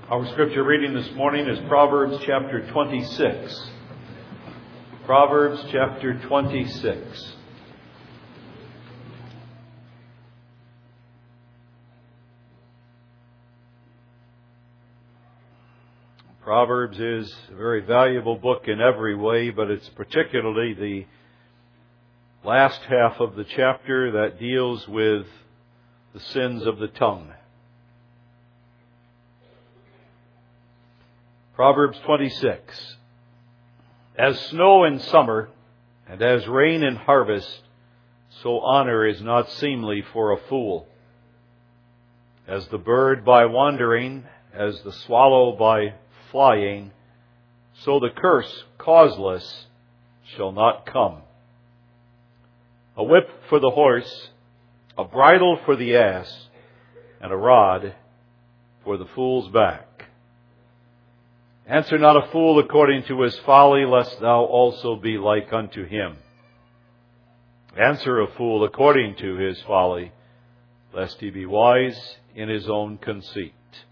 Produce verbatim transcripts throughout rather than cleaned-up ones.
Our scripture reading this morning is Proverbs chapter twenty-six. Proverbs chapter twenty-six. Proverbs is a very valuable book in every way, but it's particularly the last half of the chapter that deals with the sins of the tongue. Proverbs twenty-six. As snow in summer and as rain in harvest, so honor is not seemly for a fool. As the bird by wandering, as the swallow by flying, so the curse causeless shall not come. A whip for the horse, a bridle for the ass, and a rod for the fool's back. Answer not a fool according to his folly, lest thou also be like unto him. Answer a fool according to his folly, lest he be wise in his own conceit.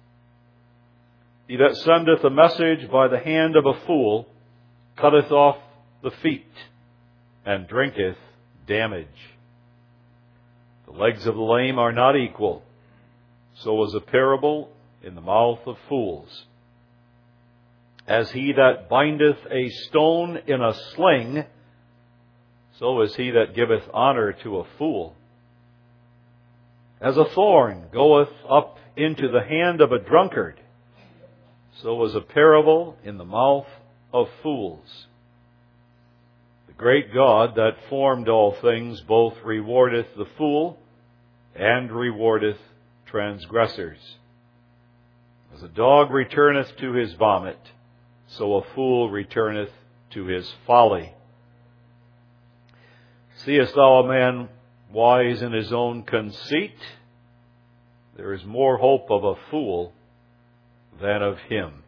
He that sendeth a message by the hand of a fool cutteth off the feet, and drinketh damage. The legs of the lame are not equal, so is a parable in the mouth of fools. As he that bindeth a stone in a sling, so is he that giveth honor to a fool. As a thorn goeth up into the hand of a drunkard, so is a parable in the mouth of fools. The great God that formed all things both rewardeth the fool and rewardeth transgressors. As a dog returneth to his vomit, so a fool returneth to his folly. Seest thou a man wise in his own conceit? There is more hope of a fool than of him.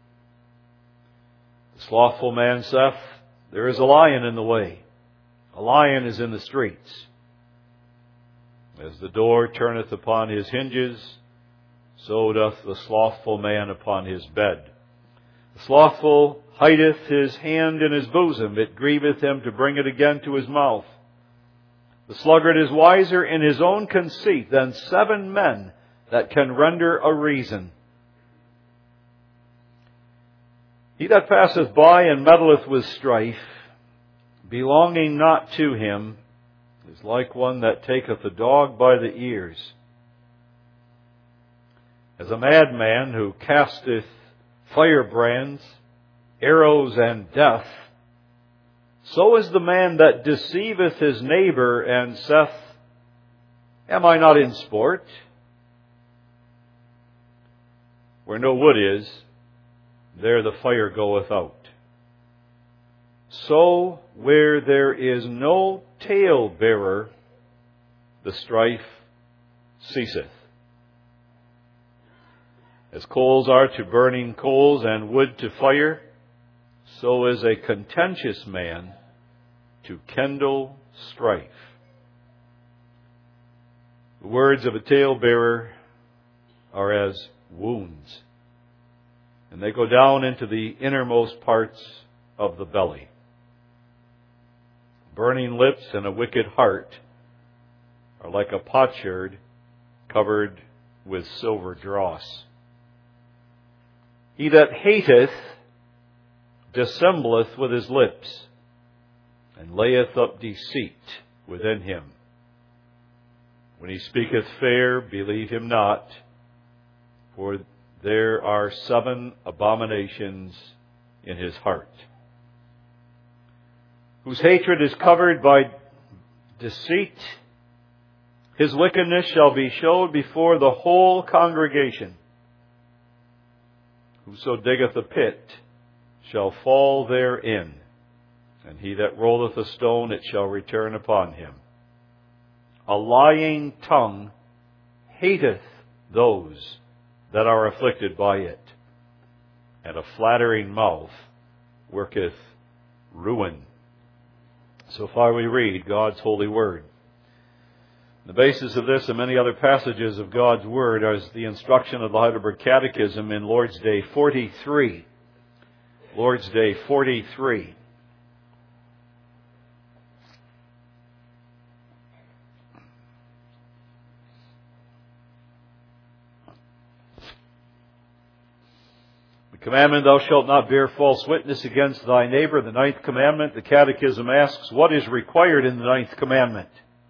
The slothful man saith, there is a lion in the way. A lion is in the streets. As the door turneth upon his hinges, so doth the slothful man upon his bed. The slothful hideth his hand in his bosom. It grieveth him to bring it again to his mouth. The sluggard is wiser in his own conceit than seven men that can render a reason. He that passeth by and meddleth with strife, belonging not to him, is like one that taketh a dog by the ears. As a madman who casteth firebrands, arrows, and death, so is the man that deceiveth his neighbor and saith, am I not in sport? Where no wood is, there the fire goeth out. So where there is no talebearer, the strife ceaseth. As coals are to burning coals and wood to fire, so is a contentious man to kindle strife. The words of a talebearer are as wounds, and they go down into the innermost parts of the belly. Burning lips and a wicked heart are like a potsherd covered with silver dross. He that hateth dissembleth with his lips, and layeth up deceit within him. When he speaketh fair, believe him not, for there are seven abominations in his heart. Whose hatred is covered by deceit, his wickedness shall be showed before the whole congregation. Whoso diggeth a pit shall fall therein, and he that rolleth a stone, it shall return upon him. A lying tongue hateth those that are afflicted by it, and a flattering mouth worketh ruin. So far we read God's holy word. The basis of this and many other passages of God's Word is the instruction of the Heidelberg Catechism in Lord's Day forty-three. Lord's Day forty-three. The commandment, thou shalt not bear false witness against thy neighbor, the ninth commandment. The Catechism asks, what is required in the ninth commandment?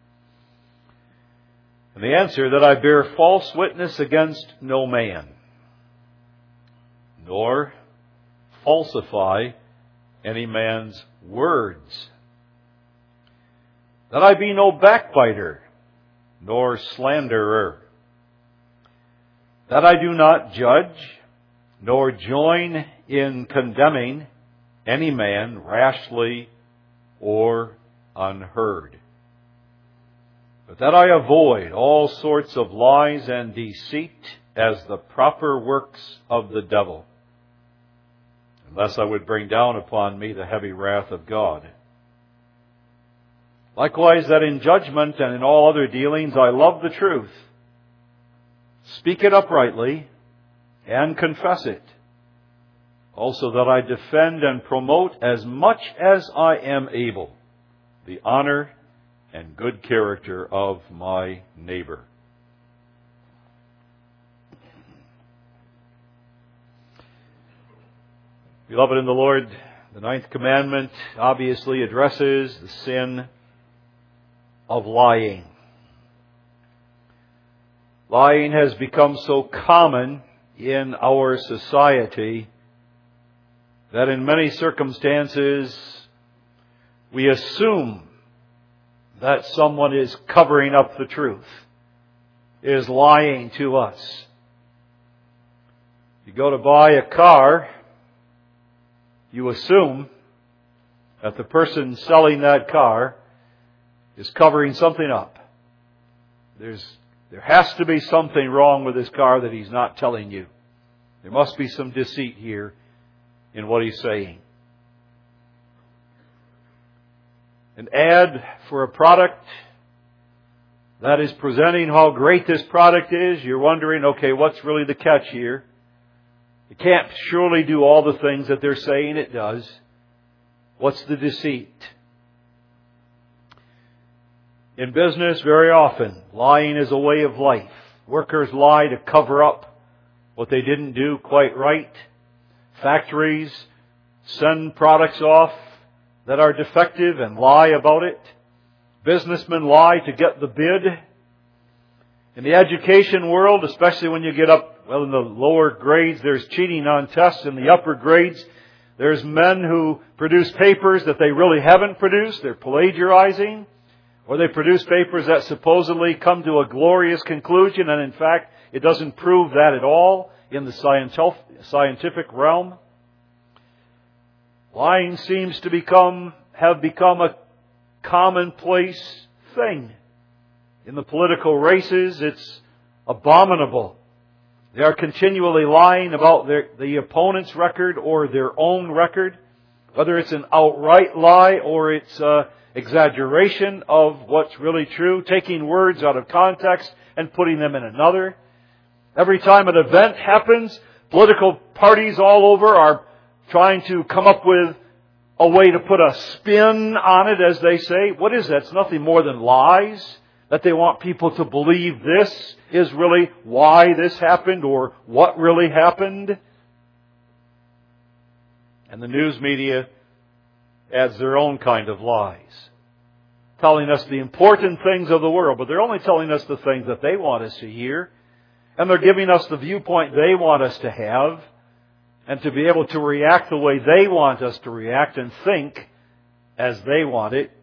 And the answer, that I bear false witness against no man, nor falsify any man's words. That I be no backbiter, nor slanderer. That I do not judge, nor join in condemning any man rashly or unheard. But that I avoid all sorts of lies and deceit as the proper works of the devil, unless I would bring down upon me the heavy wrath of God. Likewise, that in judgment and in all other dealings I love the truth, speak it uprightly, and confess it. Also that I defend and promote as much as I am able the honor and good character of my neighbor. Beloved in the Lord, the ninth commandment obviously addresses the sin of lying. Lying has become so common in our society that in many circumstances we assume that someone is covering up the truth, is lying to us. You go to buy a car, you assume that the person selling that car is covering something up. There's, there has to be something wrong with this car that he's not telling you. There must be some deceit here in what he's saying. An ad for a product that is presenting how great this product is, you're wondering, okay, what's really the catch here? It can't surely do all the things that they're saying it does. What's the deceit? In business, very often, lying is a way of life. Workers lie to cover up what they didn't do quite right. Factories send products off that are defective and lie about it. Businessmen lie to get the bid. In the education world, especially when you get up, well, in the lower grades, there's cheating on tests. In the upper grades, there's men who produce papers that they really haven't produced. They're plagiarizing. Or they produce papers that supposedly come to a glorious conclusion, and in fact, it doesn't prove that at all in the scientific realm. Lying seems to become, have become a commonplace thing. In the political races, it's abominable. They are continually lying about their, the opponent's record or their own record, whether it's an outright lie or it's an exaggeration of what's really true, taking words out of context and putting them in another. Every time an event happens, political parties all over are trying to come up with a way to put a spin on it, as they say. What is that? It's nothing more than lies. That they want people to believe this is really why this happened or what really happened. And the news media adds their own kind of lies, telling us the important things of the world, but they're only telling us the things that they want us to hear. And they're giving us the viewpoint they want us to have and to be able to react the way they want us to react and think as they want it.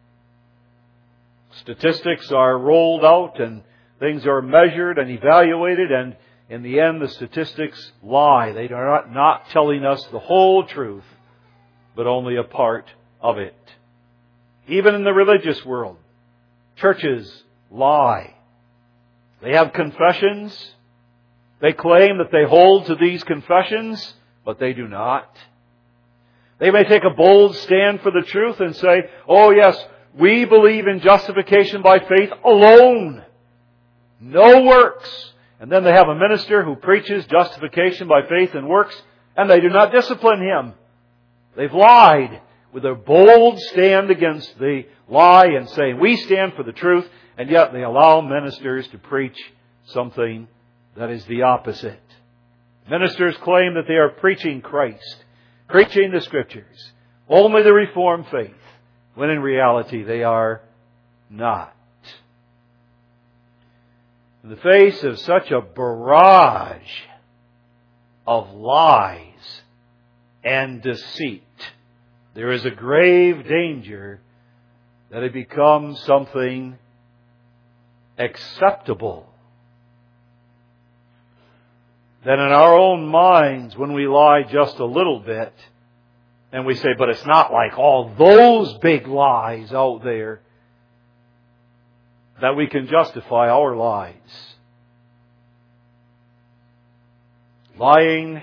Statistics are rolled out and things are measured and evaluated, and in the end the statistics lie. They are not, not telling us the whole truth, but only a part of it. Even in the religious world, churches lie. They have confessions. They claim that they hold to these confessions, but they do not. They may take a bold stand for the truth and say, oh yes, we believe in justification by faith alone. No works. And then they have a minister who preaches justification by faith and works, and they do not discipline him. They've lied with a bold stand against the lie and saying, we stand for the truth, and yet they allow ministers to preach something that is the opposite. Ministers claim that they are preaching Christ, preaching the Scriptures, only the Reformed faith, when in reality they are not. In the face of such a barrage of lies and deceit, there is a grave danger that it becomes something acceptable. That in our own minds, when we lie just a little bit, and we say, but it's not like all those big lies out there, that we can justify our lies. Lying,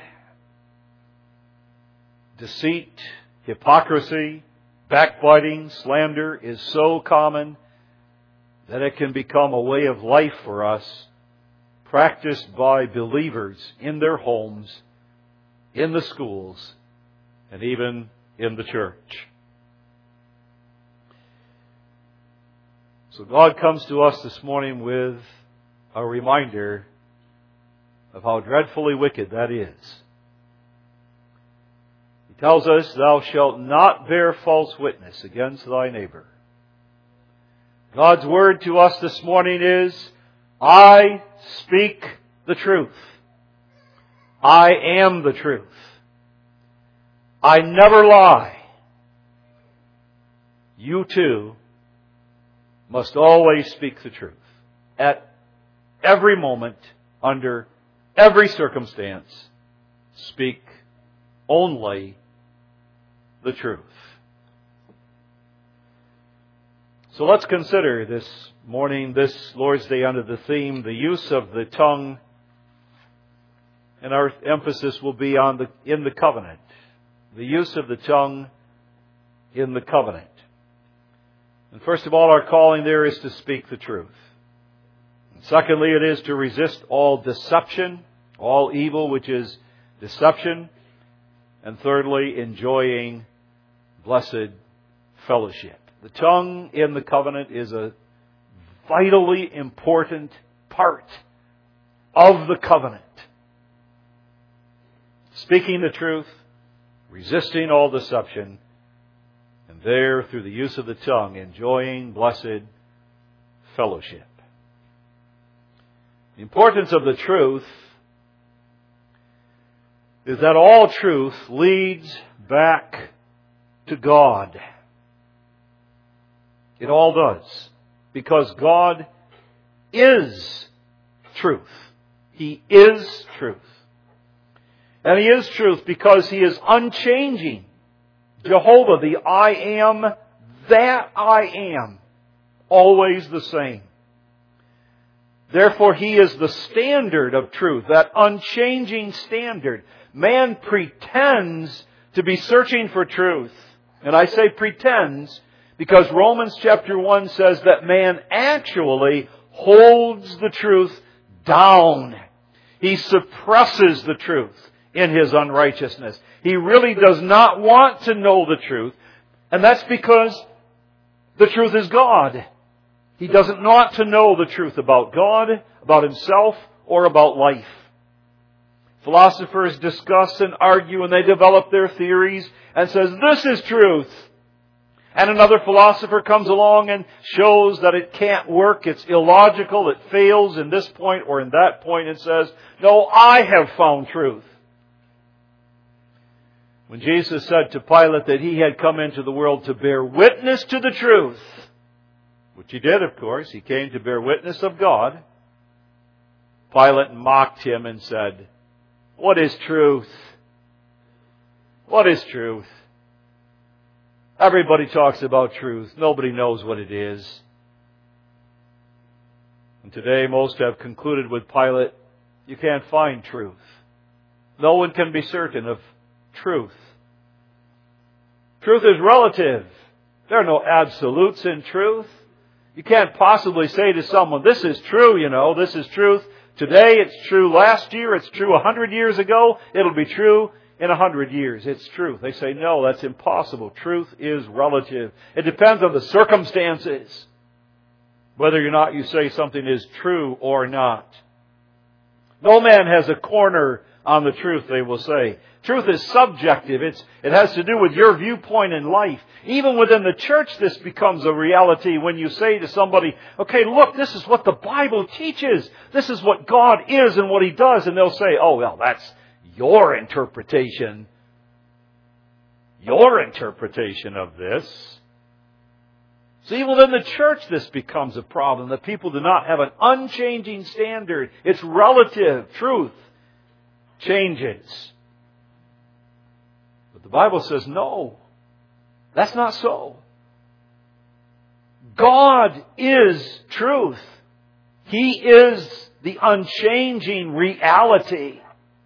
deceit, hypocrisy, backbiting, slander is so common that it can become a way of life for us, practiced by believers in their homes, in the schools, and even in the church. So God comes to us this morning with a reminder of how dreadfully wicked that is. He tells us, thou shalt not bear false witness against thy neighbor. God's word to us this morning is, I speak the truth. I am the truth. I never lie. You too must always speak the truth. At every moment, under every circumstance, speak only the truth. So let's consider this morning, this Lord's Day, under the theme, the use of the tongue. And our emphasis will be on the in the covenant. The use of the tongue in the covenant. And first of all, our calling there is to speak the truth. And secondly, it is to resist all deception, all evil which is deception. And thirdly, enjoying blessed fellowship. The tongue in the covenant is a vitally important part of the covenant. Speaking the truth, resisting all deception, and there, through the use of the tongue, enjoying blessed fellowship. The importance of the truth is that all truth leads back to God. It all does. Because God is truth. He is truth. And He is truth because He is unchanging. Jehovah, the I am, that I am, always the same. Therefore, He is the standard of truth, that unchanging standard. Man pretends to be searching for truth. And I say pretends because Romans chapter one says that man actually holds the truth down. He suppresses the truth in his unrighteousness. He really does not want to know the truth. And that's because the truth is God. He doesn't want to know the truth about God, about himself, or about life. Philosophers discuss and argue and they develop their theories and says, this is truth. And another philosopher comes along and shows that it can't work, it's illogical, it fails in this point or in that point, and says, no, I have found truth. When Jesus said to Pilate that He had come into the world to bear witness to the truth, which He did, of course, He came to bear witness of God, Pilate mocked Him and said, what is truth? What is truth? Everybody talks about truth. Nobody knows what it is. And today most have concluded with Pilate, you can't find truth. No one can be certain of truth. Truth is relative. There are no absolutes in truth. You can't possibly say to someone, this is true, you know, this is truth. Today it's true last year, it's true a hundred years ago, it'll be true in a hundred years. It's truth. They say, no, that's impossible. Truth is relative. It depends on the circumstances, whether or not you say something is true or not. No man has a corner on the truth, they will say. Truth is subjective. It's, it has to do with your viewpoint in life. Even within the church, this becomes a reality when you say to somebody, okay, look, this is what the Bible teaches. This is what God is and what He does. And they'll say, oh, well, that's your interpretation. Your interpretation of this. See, within the church, this becomes a problem, that people do not have an unchanging standard. It's relative. Truth changes. But the Bible says, no, that's not so. God is truth. He is the unchanging reality.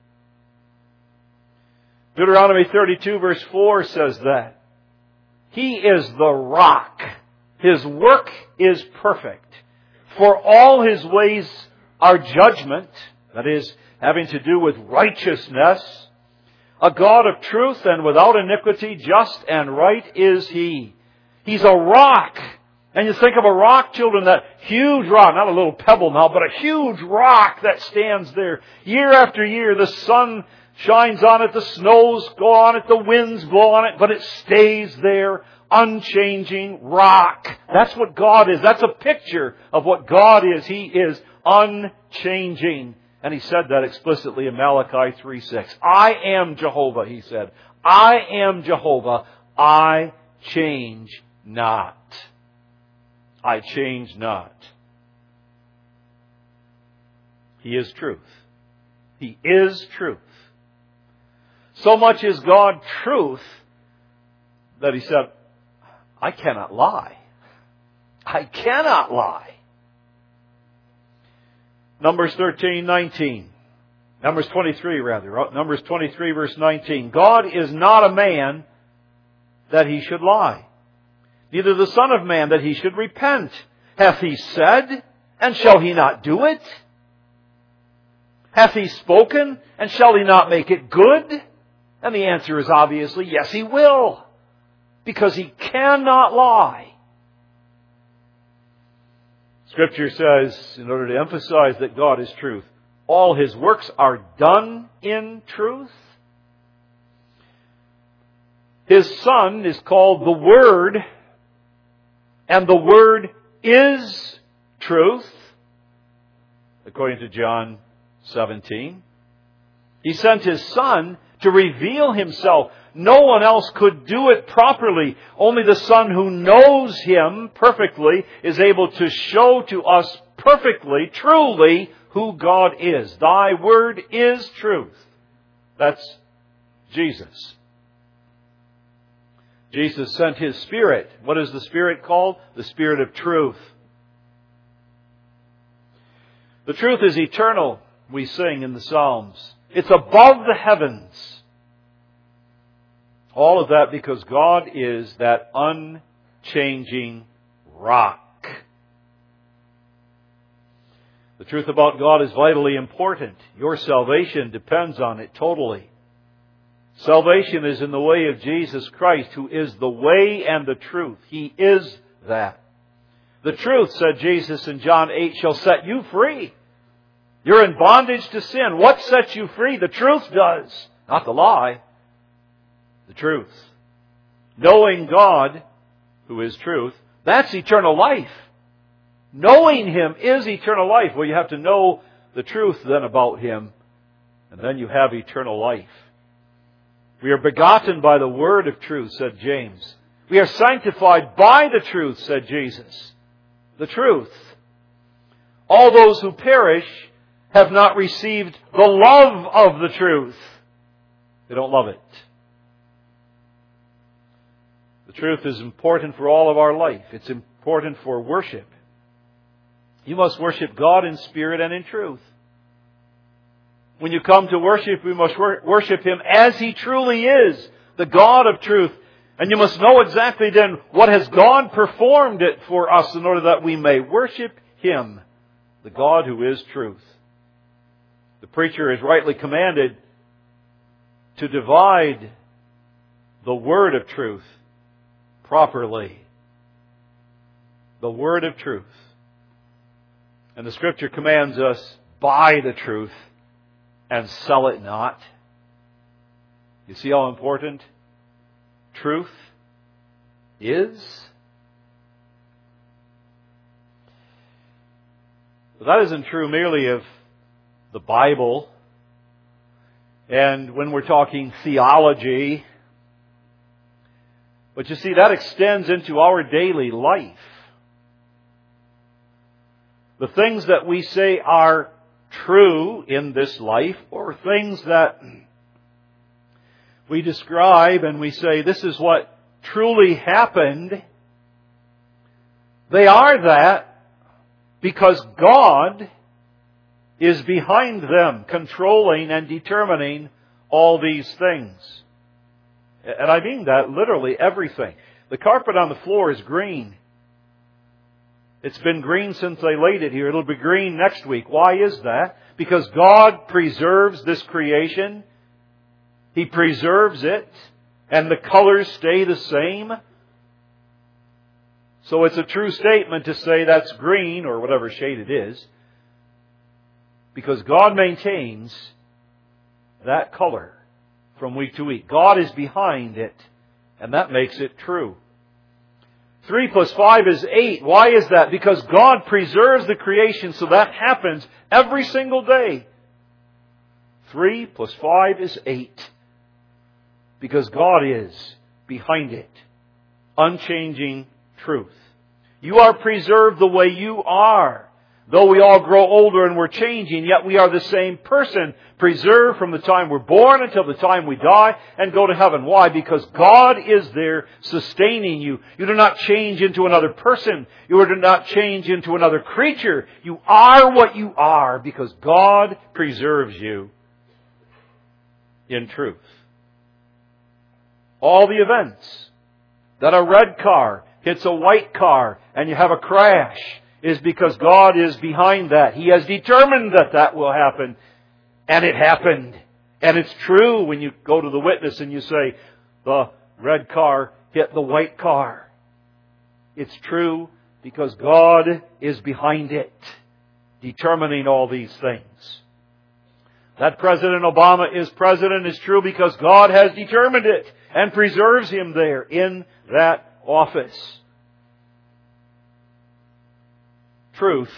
Deuteronomy thirty-two verse four says that. He is the rock. His work is perfect. For all His ways are judgment, that is, having to do with righteousness. A God of truth and without iniquity, just and right is He. He's a rock. And you think of a rock, children, that huge rock, not a little pebble now, but a huge rock that stands there. Year after year, the sun shines on it, the snows go on it, the winds blow on it, but it stays there, unchanging rock. That's what God is. That's a picture of what God is. He is unchanging. And He said that explicitly in Malachi three six. I am Jehovah, He said. I am Jehovah. I change not. I change not. He is truth. He is truth. So much is God truth that He said, I cannot lie. I cannot lie. Numbers thirteen nineteen. Numbers twenty-three rather. Numbers twenty-three verse nineteen. God is not a man that He should lie, neither the Son of Man that He should repent. Hath He said, and shall He not do it? Hath He spoken, and shall He not make it good? And the answer is obviously, yes, He will. Because He cannot lie. Scripture says, in order to emphasize that God is truth, all His works are done in truth. His Son is called the Word, and the Word is truth, according to John seventeen. He sent His Son to reveal Himself. No one else could do it properly. Only the Son who knows Him perfectly is able to show to us perfectly, truly, who God is. Thy word is truth. That's Jesus. Jesus sent His Spirit. What is the Spirit called? The Spirit of truth. The truth is eternal, we sing in the Psalms. It's above the heavens. All of that because God is that unchanging rock. The truth about God is vitally important. Your salvation depends on it totally. Salvation is in the way of Jesus Christ, who is the way and the truth. He is that. The truth, said Jesus in John eight, shall set you free. You're in bondage to sin. What sets you free? The truth does, not the lie. The truth. Knowing God, who is truth, that's eternal life. Knowing Him is eternal life. Well, you have to know the truth then about Him, and then you have eternal life. We are begotten by the word of truth, said James. We are sanctified by the truth, said Jesus. The truth. All those who perish have not received the love of the truth. They don't love it. The truth is important for all of our life. It's important for worship. You must worship God in spirit and in truth. When you come to worship, we must worship Him as He truly is, the God of truth. And you must know exactly then what has God performed it for us in order that we may worship Him, the God who is truth. The preacher is rightly commanded to divide the word of truth properly. The word of truth. And the Scripture commands us, buy the truth and sell it not. You see how important truth is? But that isn't true merely of the Bible. And when we're talking theology, but you see, that extends into our daily life. The things that we say are true in this life, or things that we describe and we say, this is what truly happened, they are that because God is behind them, controlling and determining all these things. And I mean that literally everything. The carpet on the floor is green. It's been green since they laid it here. It'll be green next week. Why is that? Because God preserves this creation. He preserves it, and the colors stay the same. So it's a true statement to say that's green, or whatever shade it is, because God maintains that color from week to week. God is behind it, and that makes it true. Three plus five is eight. Why is that? Because God preserves the creation, so that happens every single day. Three plus five is eight. Because God is behind it. Unchanging truth. You are preserved the way you are. Though we all grow older and we're changing, yet we are the same person, preserved from the time we're born until the time we die and go to heaven. Why? Because God is there sustaining you. You do not change into another person. You do not change into another creature. You are what you are because God preserves you in truth. All the events that a red car hits a white car and you have a crash is because God is behind that. He has determined that that will happen. And it happened. And it's true when you go to the witness and you say, the red car hit the white car. It's true because God is behind it, determining all these things. That President Obama is president is true because God has determined it and preserves him there in that office. Truth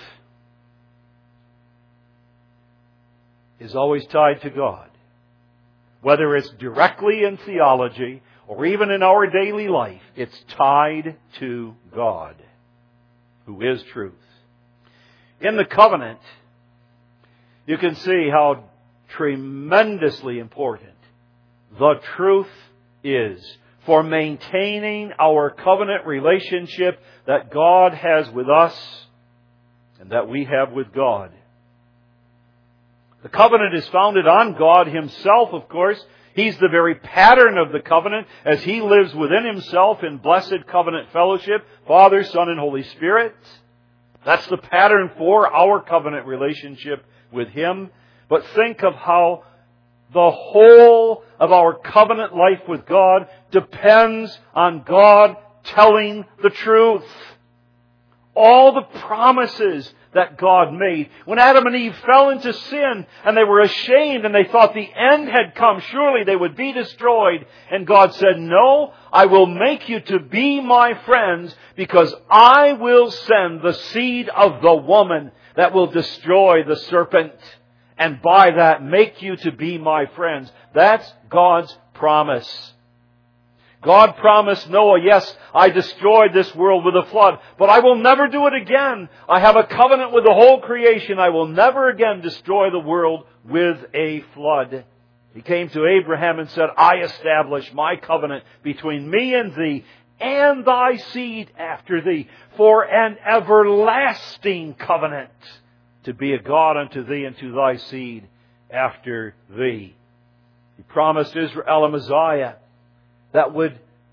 is always tied to God. Whether it's directly in theology or even in our daily life, it's tied to God, who is truth. In the covenant, you can see how tremendously important the truth is for maintaining our covenant relationship that God has with us and that we have with God. The covenant is founded on God Himself, of course. He's the very pattern of the covenant as He lives within Himself in blessed covenant fellowship, Father, Son, and Holy Spirit. That's the pattern for our covenant relationship with Him. But think of how the whole of our covenant life with God depends on God telling the truth. All the promises that God made. When Adam and Eve fell into sin and they were ashamed and they thought the end had come, surely they would be destroyed. And God said, no, I will make you to be my friends because I will send the seed of the woman that will destroy the serpent. And by that, make you to be my friends. That's God's promise. God promised Noah, yes, I destroyed this world with a flood, but I will never do it again. I have a covenant with the whole creation. I will never again destroy the world with a flood. He came to Abraham and said, I establish my covenant between me and thee and thy seed after thee for an everlasting covenant, to be a God unto thee and to thy seed after thee. He promised Israel a Messiah that would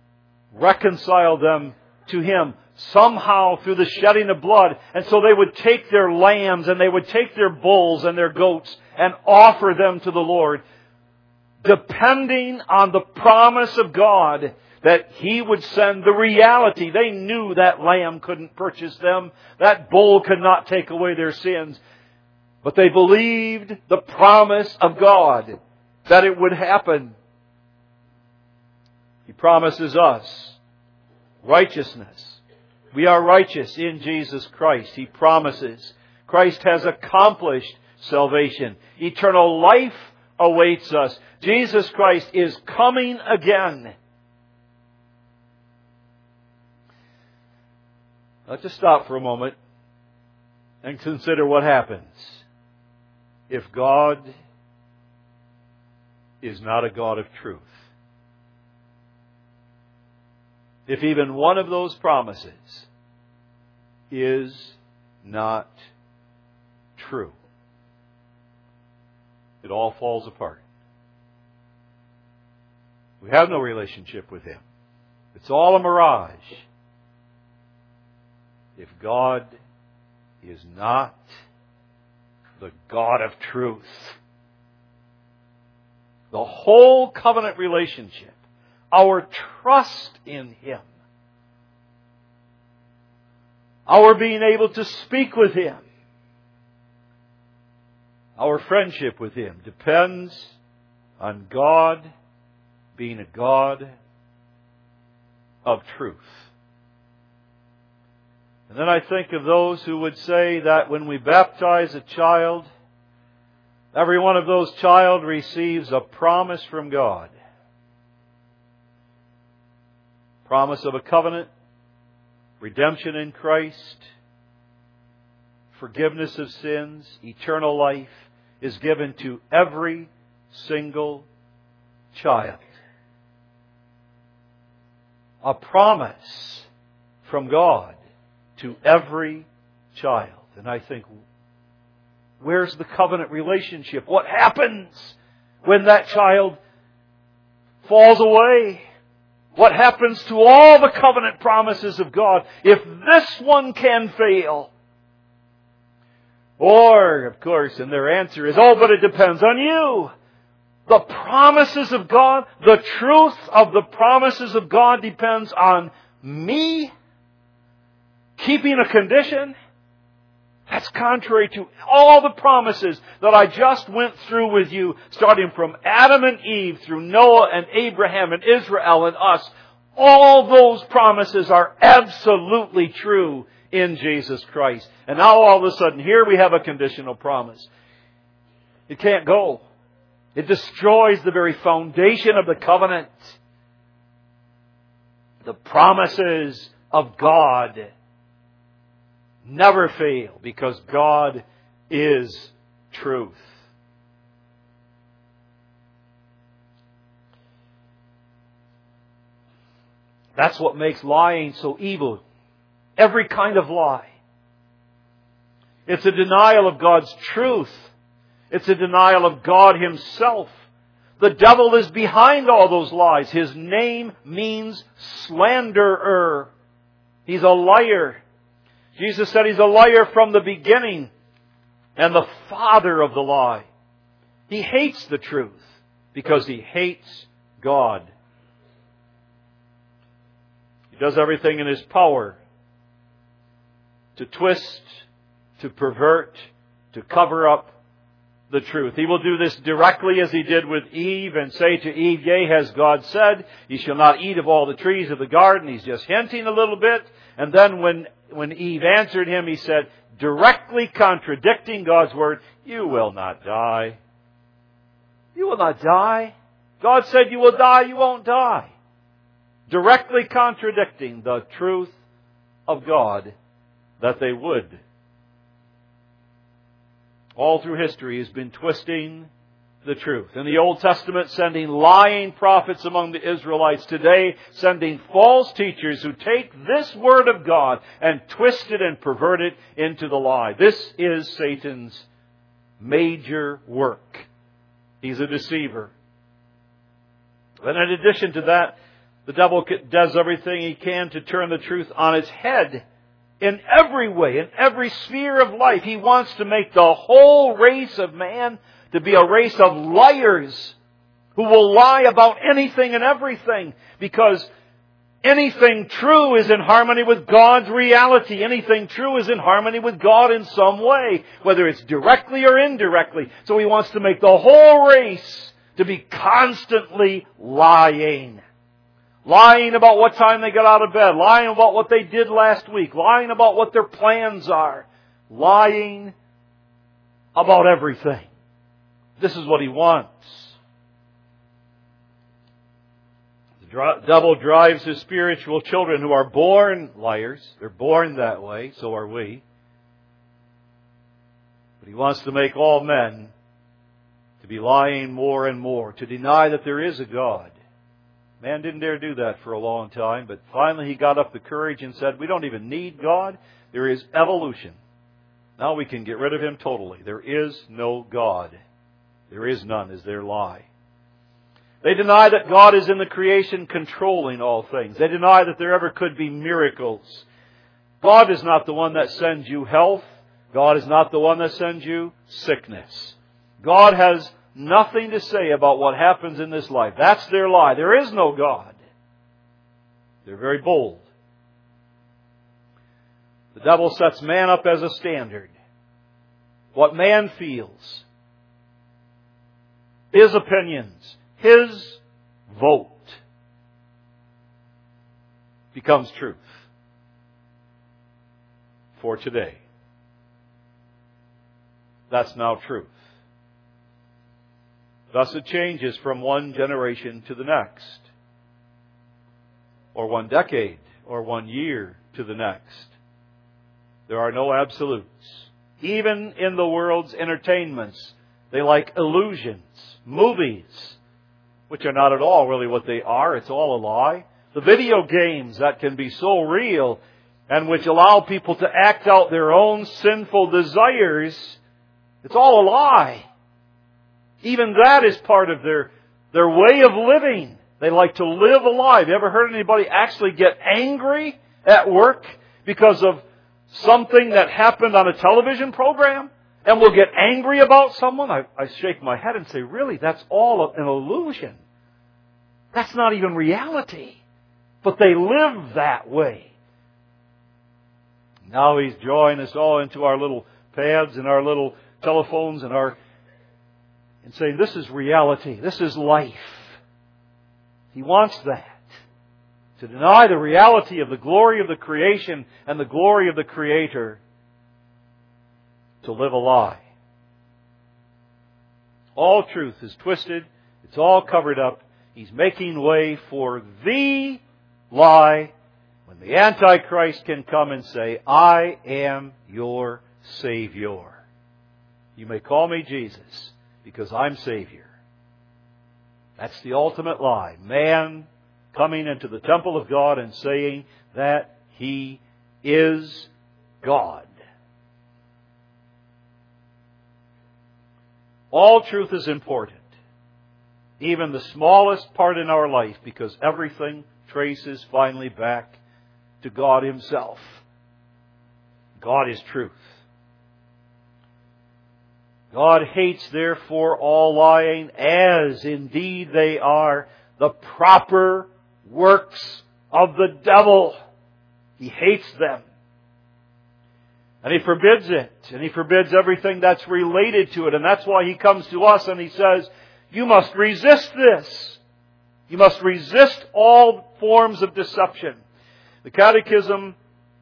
reconcile them to Him somehow through the shedding of blood. And so they would take their lambs and they would take their bulls and their goats and offer them to the Lord, depending on the promise of God that He would send the reality. They knew that lamb couldn't purchase them. That bull could not take away their sins. But they believed the promise of God that it would happen. He promises us righteousness. We are righteous in Jesus Christ. He promises. Christ has accomplished salvation. Eternal life awaits us. Jesus Christ is coming again. Let's just stop for a moment and consider what happens if God is not a God of truth. If even one of those promises is not true, it all falls apart. We have no relationship with Him. It's all a mirage. If God is not the God of truth, the whole covenant relationship, our trust in Him, our being able to speak with Him, our friendship with Him depends on God being a God of truth. And then I think of those who would say that when we baptize a child, every one of those child receives a promise from God. Promise of a covenant, redemption in Christ, forgiveness of sins, eternal life is given to every single child. A promise from God to every child. And I think, where's the covenant relationship? What happens when that child falls away? What happens to all the covenant promises of God if this one can fail? Or, of course, and their answer is, oh, but it depends on you. The promises of God, the truth of the promises of God depends on me keeping a condition. That's contrary to all the promises that I just went through with you, starting from Adam and Eve through Noah and Abraham and Israel and us. All those promises are absolutely true in Jesus Christ. And now all of a sudden, here we have a conditional promise. It can't go. It destroys the very foundation of the covenant. The promises of God never fail because God is truth. That's what makes lying so evil. Every kind of lie. It's a denial of God's truth. It's a denial of God Himself. The devil is behind all those lies. His name means slanderer. He's a liar. Jesus said He's a liar from the beginning and the father of the lie. He hates the truth because He hates God. He does everything in His power to twist, to pervert, to cover up the truth. He will do this directly as He did with Eve and say to Eve, yea, has God said, ye shall not eat of all the trees of the garden. He's just hinting a little bit. And then when, when Eve answered him, He said, directly contradicting God's word, you will not die. You will not die. God said you will die, you won't die. Directly contradicting the truth of God that they would. All through history has been twisting the truth. In the Old Testament, sending lying prophets among the Israelites. Today, sending false teachers who take this word of God and twist it and pervert it into the lie. This is Satan's major work. He's a deceiver. And in addition to that, The devil does everything he can to turn the truth on its head. In every way, in every sphere of life, he wants to make the whole race of man to be a race of liars who will lie about anything and everything, because anything true is in harmony with God's reality. Anything true is in harmony with God in some way, whether it's directly or indirectly. So he wants to make the whole race to be constantly lying. Lying about what time they got out of bed. Lying about what they did last week. Lying about what their plans are. Lying about everything. This is what he wants. The devil drives his spiritual children who are born liars. They're born that way. So are we. But he wants to make all men to be lying more and more. To deny that there is a God. Man didn't dare do that for a long time, but finally he got up the courage and said, we don't even need God. There is evolution. Now we can get rid of Him totally. There is no God. There is none, is their lie. They deny that God is in the creation controlling all things. They deny that there ever could be miracles. God is not the one that sends you health. God is not the one that sends you sickness. God has nothing to say about what happens in this life. That's their lie. There is no God. They're very bold. The devil sets man up as a standard. What man feels, his opinions, his vote becomes truth for today. That's now truth. Thus it changes from one generation to the next, or one decade, or one year to the next. There are no absolutes. Even in the world's entertainments, they like illusions, movies, which are not at all really what they are. It's all a lie. The video games that can be so real and which allow people to act out their own sinful desires, it's all a lie. Even that is part of their, their way of living. They like to live a lie. Have you ever heard anybody actually get angry at work because of something that happened on a television program? And will get angry about someone? I, I shake my head and say, really, that's all an illusion. That's not even reality. But they live that way. Now he's drawing us all into our little pads and our little telephones and our and saying, this is reality. This is life. He wants that. To deny the reality of the glory of the creation and the glory of the Creator. To live a lie. All truth is twisted. It's all covered up. He's making way for the lie when the Antichrist can come and say, I am your Savior. You may call me Jesus because I'm Savior. That's the ultimate lie. Man coming into the temple of God and saying that He is God. All truth is important. Even the smallest part in our life, because everything traces finally back to God Himself. God is truth. God hates, therefore, all lying, as indeed they are the proper works of the devil. He hates them. And He forbids it. And He forbids everything that's related to it. And that's why He comes to us and He says, you must resist this. You must resist all forms of deception. The Catechism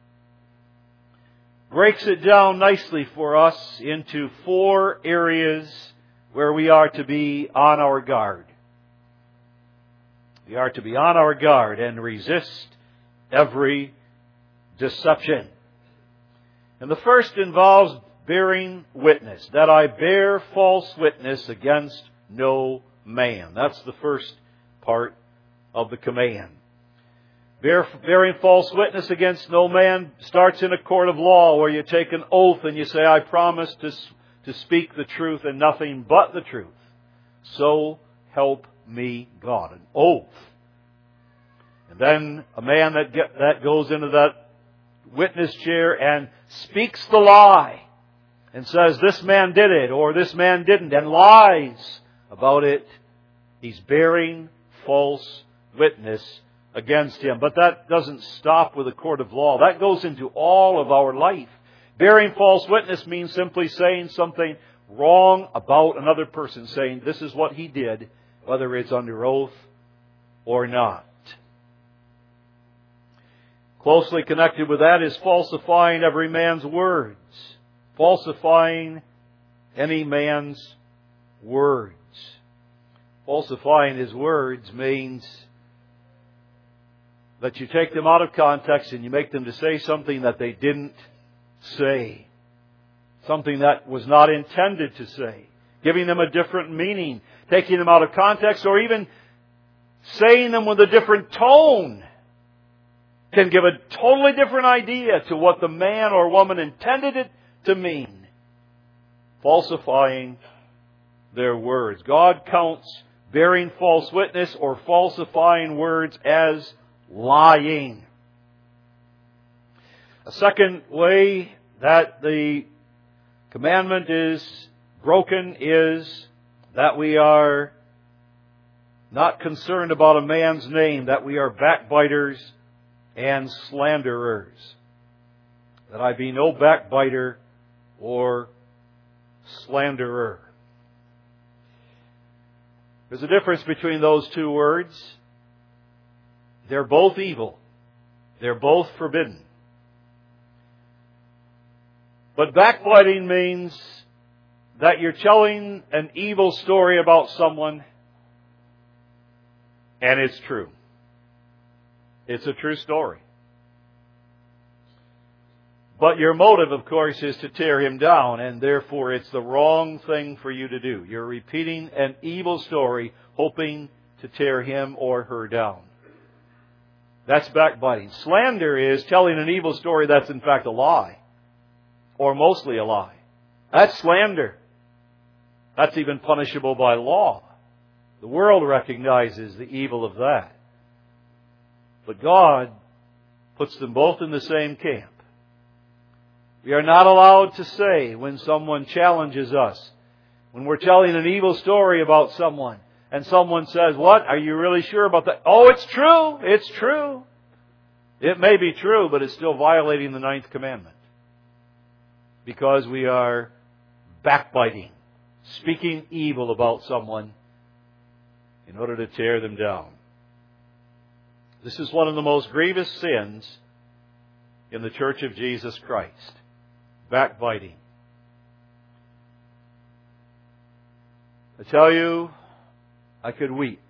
breaks it down nicely for us into four areas where we are to be on our guard. We are to be on our guard and resist every deception. And the first involves bearing witness, that I bear false witness against no man. That's the first part of the command. Bear, bearing false witness against no man starts in a court of law where you take an oath and you say, I promise to, to speak the truth and nothing but the truth. So help me God. An oath. And then a man that get, that goes into that witness chair and speaks the lie and says this man did it or this man didn't and lies about it. He's bearing false witness against him. But that doesn't stop with a court of law. That goes into all of our life. Bearing false witness means simply saying something wrong about another person, saying this is what he did, whether it's under oath or not. Closely connected with that is falsifying every man's words. Falsifying any man's words. Falsifying his words means that you take them out of context and you make them to say something that they didn't say. Something that was not intended to say. Giving them a different meaning. Taking them out of context, or even saying them with a different tone can give a totally different idea to what the man or woman intended it to mean. Falsifying their words. God counts bearing false witness or falsifying words as lying. A second way that the commandment is broken is that we are not concerned about a man's name, that we are backbiters and slanderers. That I be no backbiter or slanderer. There's a difference between those two words. They're both evil. They're both forbidden. But backbiting means that you're telling an evil story about someone and it's true. It's a true story. But your motive, of course, is to tear him down, and therefore it's the wrong thing for you to do. You're repeating an evil story, hoping to tear him or her down. That's backbiting. Slander is telling an evil story that's in fact a lie, or mostly a lie. That's slander. That's even punishable by law. The world recognizes the evil of that. But God puts them both in the same camp. We are not allowed to say when someone challenges us, when we're telling an evil story about someone, and someone says, "What? Are you really sure about that?" "Oh, it's true. It's true." It may be true, but it's still violating the ninth commandment. Because we are backbiting, speaking evil about someone in order to tear them down. This is one of the most grievous sins in the Church of Jesus Christ. Backbiting. I tell you, I could weep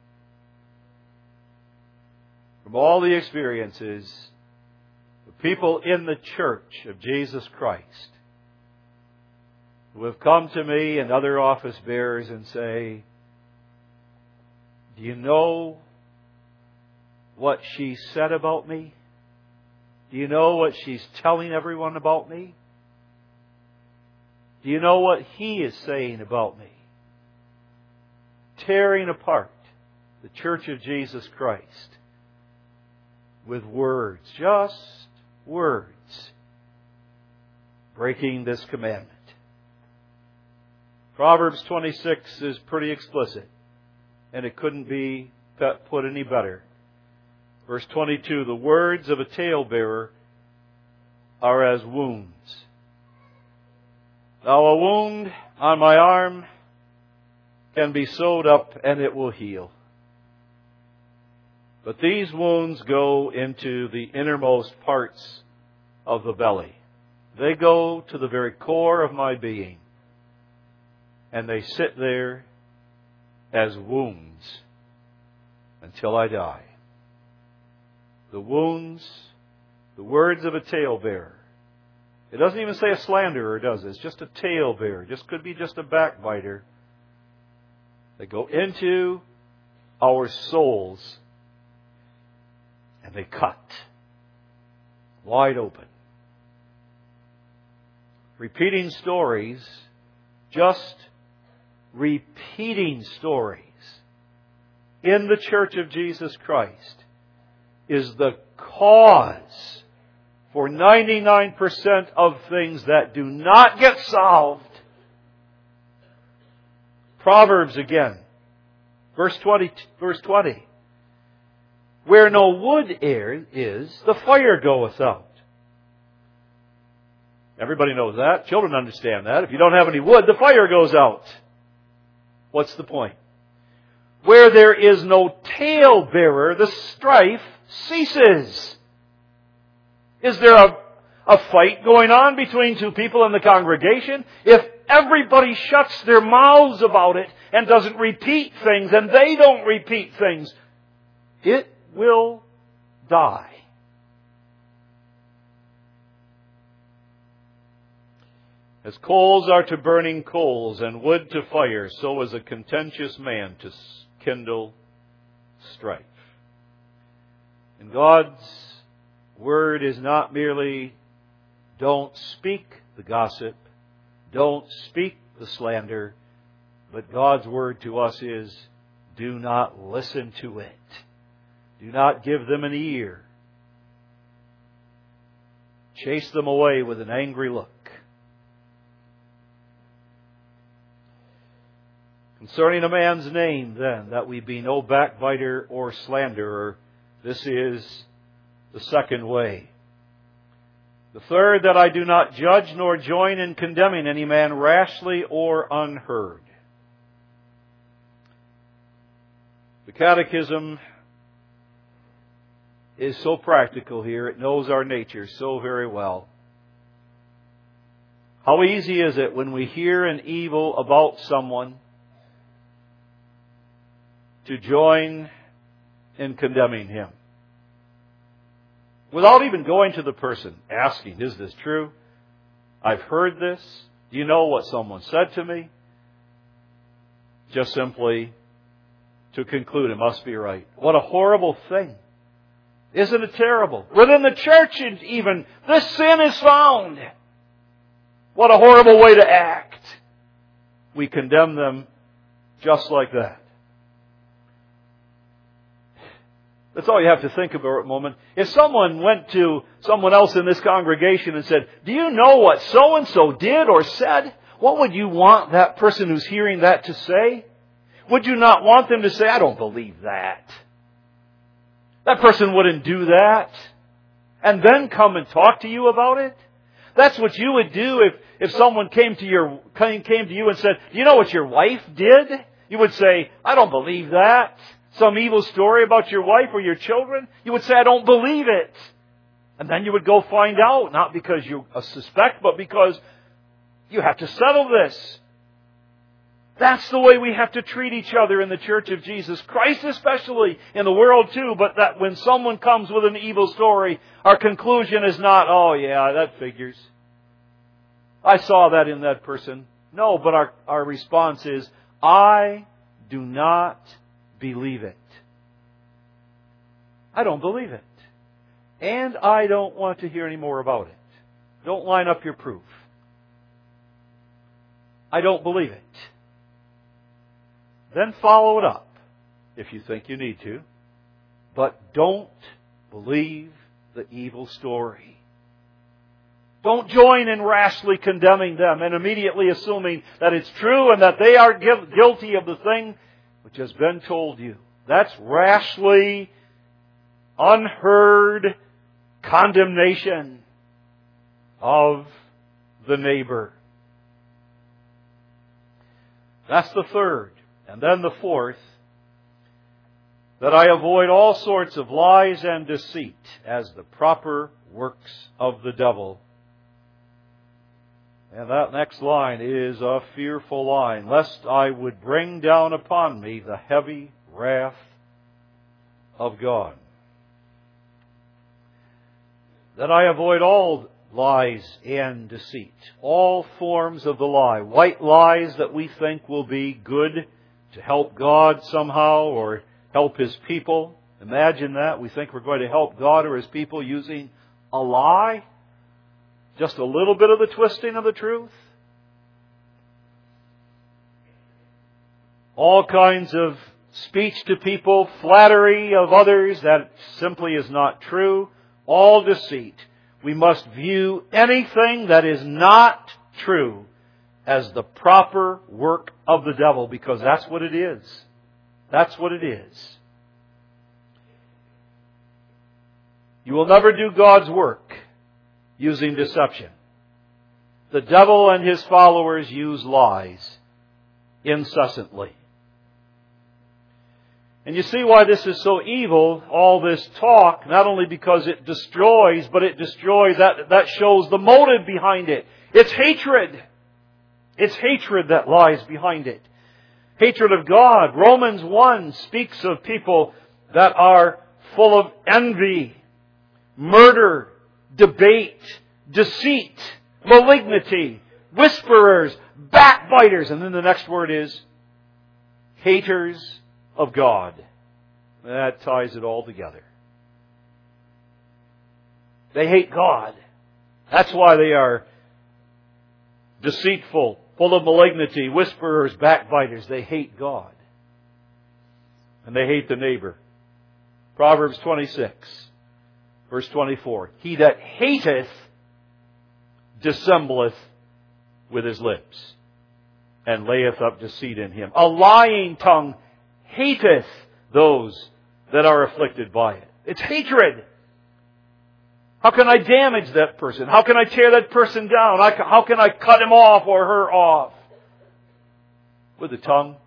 from all the experiences of people in the Church of Jesus Christ who have come to me and other office bearers and say, "Do you know what she said about me? Do you know what she's telling everyone about me? Do you know what he is saying about me?" Tearing apart the Church of Jesus Christ with words, just words, breaking this commandment. Proverbs twenty-six is pretty explicit, and it couldn't be put any better. Verse twenty-two, "The words of a talebearer are as wounds. Now a wound on my arm can be sewed up and it will heal. But these wounds go into the innermost parts of the belly. They go to the very core of my being. And they sit there as wounds until I die." The wounds, the words of a talebearer. It doesn't even say a slanderer, does it? It's just a talebearer. It just could be just a backbiter. They go into our souls and they cut wide open. Repeating stories, just repeating stories in the Church of Jesus Christ is the cause for ninety-nine percent of things that do not get solved. Proverbs again, verse twenty, verse twenty. Where no wood is, the fire goeth out. Everybody knows that. Children understand that. If you don't have any wood, the fire goes out. What's the point? Where there is no talebearer, the strife ceases. Is there a, a fight going on between two people in the congregation? If everybody shuts their mouths about it and doesn't repeat things, and they don't repeat things, it will die. As coals are to burning coals and wood to fire, so is a contentious man to kindle strife. And God's Word is not merely don't speak the gossip, don't speak the slander, but God's Word to us is do not listen to it. Do not give them an ear. Chase them away with an angry look. Concerning a man's name, then, that we be no backbiter or slanderer, this is the second way. The third, that I do not judge nor join in condemning any man rashly or unheard. The Catechism is so practical here. It knows our nature so very well. How easy is it when we hear an evil about someone to join in condemning him? Without even going to the person, asking, is this true? I've heard this. Do you know what someone said to me? Just simply to conclude it must be right. What a horrible thing. Isn't it terrible? Within the church even, this sin is found. What a horrible way to act. We condemn them just like that. That's all you have to think about at the moment. If someone went to someone else in this congregation and said, do you know what so-and-so did or said? What would you want that person who's hearing that to say? Would you not want them to say, I don't believe that? That person wouldn't do that. And then come and talk to you about it. That's what you would do if, if someone came to your came, came to you and said, do you know what your wife did? You would say, I don't believe that. Some evil story about your wife or your children. You would say, I don't believe it. And then you would go find out, not because you suspect, but because you have to settle this. That's the way we have to treat each other in the Church of Jesus Christ, especially in the world too. But that when someone comes with an evil story, our conclusion is not, oh yeah, that figures. I saw that in that person. No, but our, our response is, I do not believe it. I don't believe it. And I don't want to hear any more about it. Don't line up your proof. I don't believe it. Then follow it up, if you think you need to. But don't believe the evil story. Don't join in rashly condemning them and immediately assuming that it's true and that they are guilty of the thing which has been told you. That's rashly, unheard condemnation of the neighbor. That's the third. And then the fourth, that I avoid all sorts of lies and deceit as the proper works of the devil. And that next line is a fearful line, lest I would bring down upon me the heavy wrath of God. That I avoid all lies and deceit, all forms of the lie, white lies that we think will be good to help God somehow or help His people. Imagine that. We think we're going to help God or His people using a lie. Just a little bit of the twisting of the truth. All kinds of speech to people, flattery of others that simply is not true, all deceit. We must view anything that is not true as the proper work of the devil, because that's what it is. That's what it is. You will never do God's work using deception. The devil and his followers use lies incessantly. And you see why this is so evil, all this talk, not only because it destroys, but it destroys, that, that shows the motive behind it. It's hatred. It's hatred that lies behind it. Hatred of God. Romans one speaks of people that are full of envy, murder, debate, deceit, malignity, whisperers, backbiters. And then the next word is haters of God. That ties it all together. They hate God. That's why they are deceitful, full of malignity, whisperers, backbiters. They hate God. And they hate the neighbor. Proverbs twenty-six, verse twenty-four. He that hateth dissembleth with his lips, and layeth up deceit in him. A lying tongue hateth those that are afflicted by it. It's hatred. How can I damage that person? How can I tear that person down? How can I cut him off or her off? With the tongue.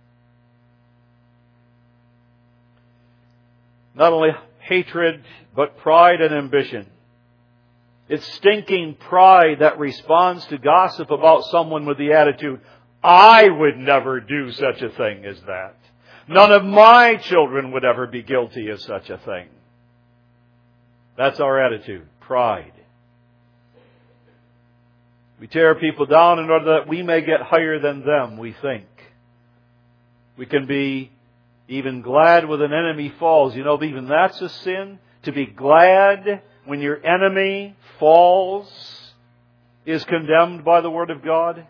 Not only hatred, but pride and ambition. It's stinking pride that responds to gossip about someone with the attitude, I would never do such a thing as that. None of my children would ever be guilty of such a thing. That's our attitude, pride. We tear people down in order that we may get higher than them, we think. We can be even glad when an enemy falls. You know, even that's a sin. To be glad when your enemy falls is condemned by the Word of God.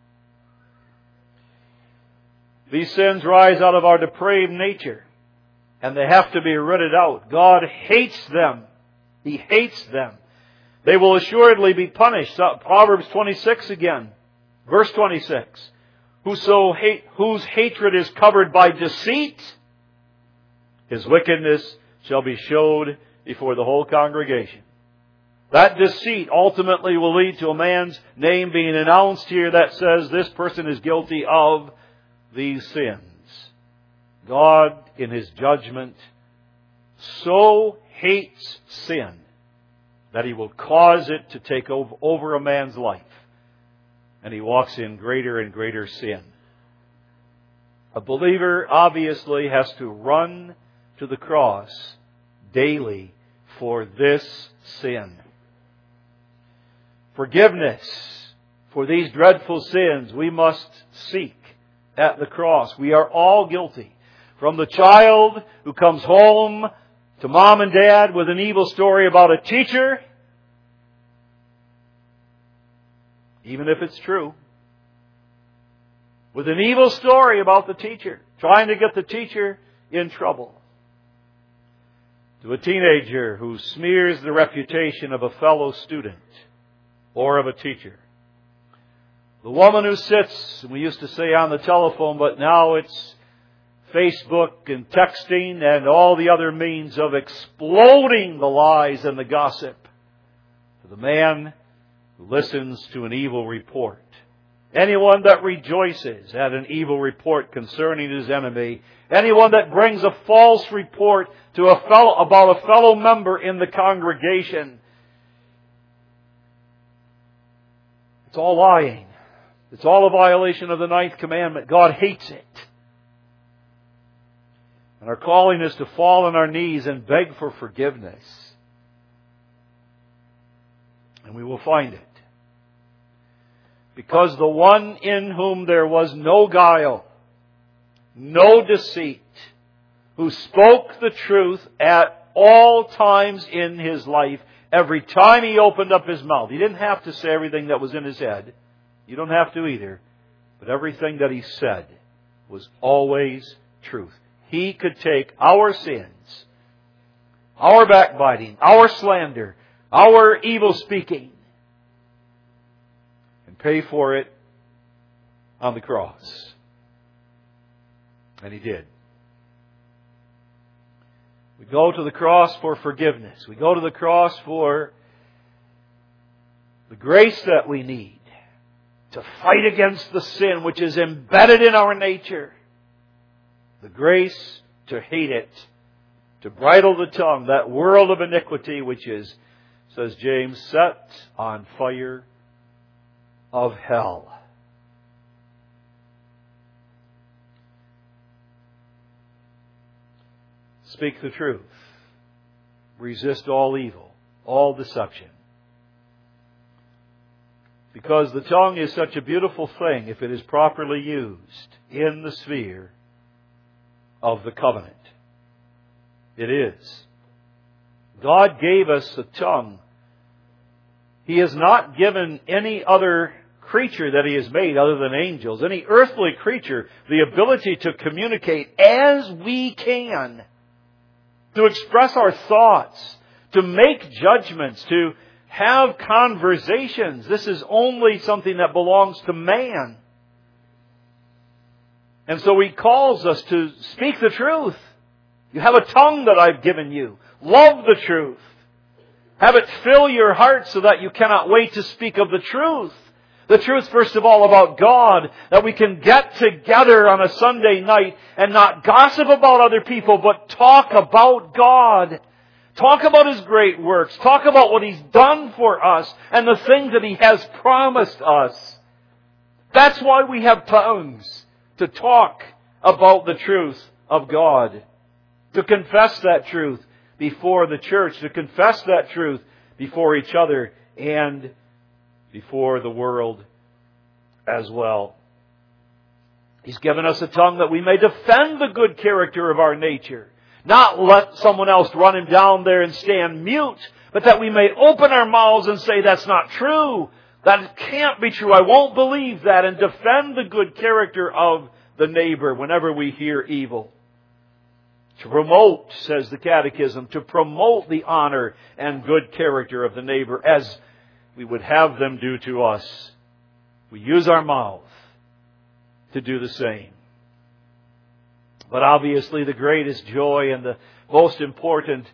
These sins rise out of our depraved nature, and they have to be rooted out. God hates them. He hates them. They will assuredly be punished. Proverbs twenty-six again, verse twenty-six. Whoso hate, whose hatred is covered by deceit, his wickedness shall be showed before the whole congregation. That deceit ultimately will lead to a man's name being announced here that says this person is guilty of these sins. God, in His judgment, so hates sin that He will cause it to take over a man's life. And he walks in greater and greater sin. A believer obviously has to run to the cross daily for this sin. Forgiveness for these dreadful sins we must seek at the cross. We are all guilty. From the child who comes home to mom and dad with an evil story about a teacher, even if it's true, with an evil story about the teacher, trying to get the teacher in trouble, to a teenager who smears the reputation of a fellow student or of a teacher. The woman who sits, we used to say on the telephone, but now it's Facebook and texting and all the other means of exploding the lies and the gossip. To the man who listens to an evil report. Anyone that rejoices at an evil report concerning his enemy. Anyone that brings a false report to a fellow, about a fellow member in the congregation. It's all lying. It's all a violation of the ninth commandment. God hates it. And our calling is to fall on our knees and beg for forgiveness. And we will find it. Because the one in whom there was no guile, no deceit, who spoke the truth at all times in his life, every time he opened up his mouth. He didn't have to say everything that was in his head. You don't have to either. But everything that he said was always truth. He could take our sins, our backbiting, our slander, our evil speaking, and pay for it on the cross. And He did. We go to the cross for forgiveness. We go to the cross for the grace that we need to fight against the sin which is embedded in our nature. The grace to hate it, to bridle the tongue, that world of iniquity which is, says James, set on fire of hell. Speak the truth. Resist all evil, all deception. Because the tongue is such a beautiful thing if it is properly used in the sphere of the covenant. It is. God gave us a tongue. He has not given any other creature that He has made other than angels, any earthly creature, the ability to communicate as we can, to express our thoughts, to make judgments, to have conversations. This is only something that belongs to man. And so He calls us to speak the truth. You have a tongue that I've given you. Love the truth. Have it fill your heart so that you cannot wait to speak of the truth. The truth, first of all, about God, that we can get together on a Sunday night and not gossip about other people, but talk about God. Talk about His great works. Talk about what He's done for us and the things that He has promised us. That's why we have tongues, to talk about the truth of God, to confess that truth before the church, to confess that truth before each other and before the world as well. He's given us a tongue that we may defend the good character of our nature. Not let someone else run him down there and stand mute, but that we may open our mouths and say, that's not true. That can't be true. I won't believe that, and defend the good character of the neighbor whenever we hear evil. To promote, says the Catechism, to promote the honor and good character of the neighbor as we would have them do to us. We use our mouth to do the same. But obviously the greatest joy and the most important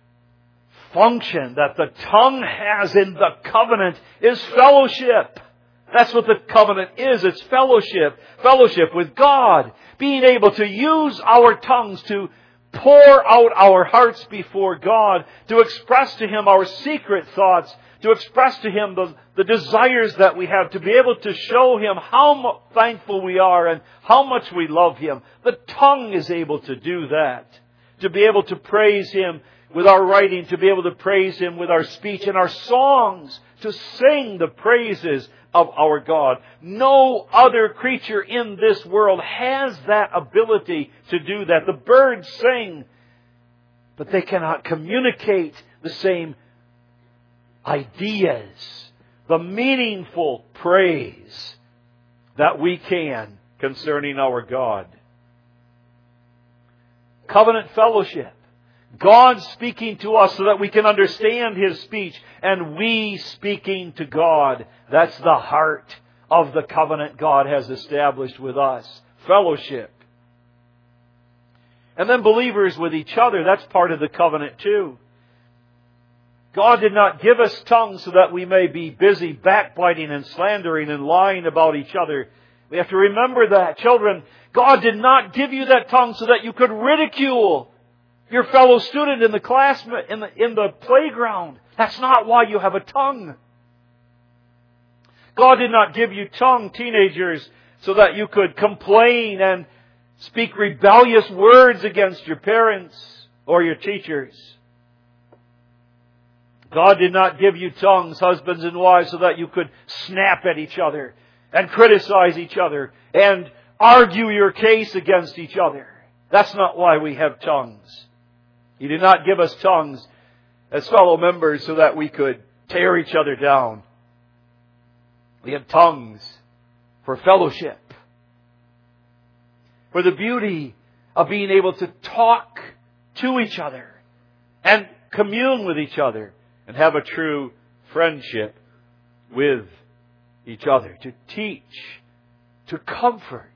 function that the tongue has in the covenant is fellowship. That's what the covenant is. It's fellowship. Fellowship with God. Being able to use our tongues to pour out our hearts before God, to express to Him our secret thoughts, to express to Him the, the desires that we have, to be able to show Him how thankful we are and how much we love Him. The tongue is able to do that. To be able to praise Him with our writing, to be able to praise Him with our speech and our songs, to sing the praises of our God. No other creature in this world has that ability to do that. The birds sing, but they cannot communicate the same ideas, the meaningful praise that we can concerning our God. Covenant fellowship. God speaking to us so that we can understand His speech, and we speaking to God. That's the heart of the covenant God has established with us. Fellowship. And then believers with each other. That's part of the covenant too. God did not give us tongues so that we may be busy backbiting and slandering and lying about each other. We have to remember that. Children, God did not give you that tongue so that you could ridicule your fellow student in the class, in the, in the playground. That's not why you have a tongue. God did not give you tongue, teenagers, so that you could complain and speak rebellious words against your parents or your teachers. God did not give you tongues, husbands and wives, so that you could snap at each other and criticize each other and argue your case against each other. That's not why we have tongues. He did not give us tongues as fellow members so that we could tear each other down. We have tongues for fellowship, for the beauty of being able to talk to each other and commune with each other and have a true friendship with each other, to teach, to comfort,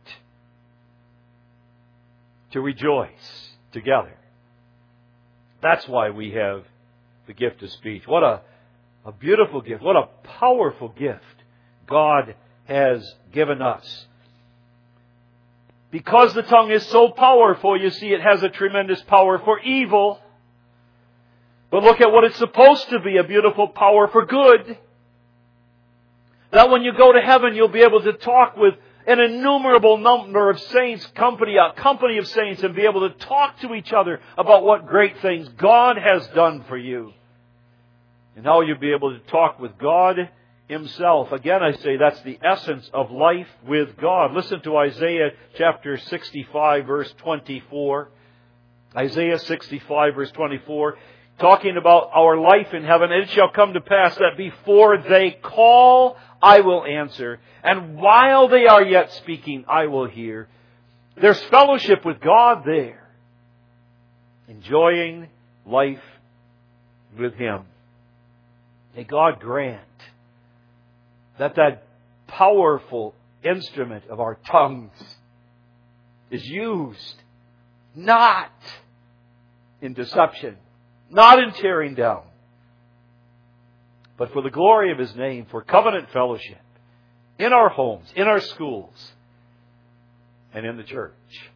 to rejoice together. That's why we have the gift of speech. What a, a beautiful gift. What a powerful gift God has given us. Because the tongue is so powerful, you see, it has a tremendous power for evil. But look at what it's supposed to be, a beautiful power for good. That when you go to heaven, you'll be able to talk with an innumerable number of saints, company, a company of saints, and be able to talk to each other about what great things God has done for you. And how you'll be able to talk with God Himself. Again, I say that's the essence of life with God. Listen to Isaiah chapter sixty-five, verse twenty-four. Isaiah sixty-five, verse twenty-four. Talking about our life in heaven. And it shall come to pass that before they call, I will answer. And while they are yet speaking, I will hear. There's fellowship with God there. Enjoying life with Him. May God grant that that powerful instrument of our tongues is used not in deception, not in tearing down, but for the glory of His name, for covenant fellowship in our homes, in our schools, and in the church.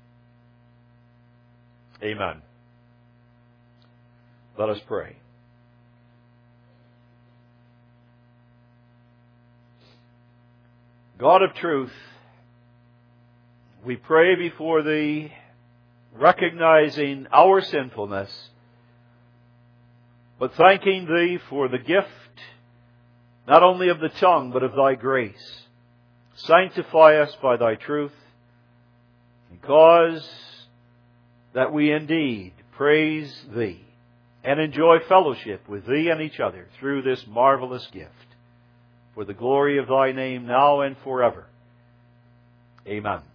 Amen. Let us pray. God of truth, we pray before Thee, recognizing our sinfulness, but thanking Thee for the gift, not only of the tongue, but of Thy grace. Sanctify us by Thy truth, and cause that we indeed praise Thee and enjoy fellowship with Thee and each other through this marvelous gift. For the glory of Thy name now and forever. Amen.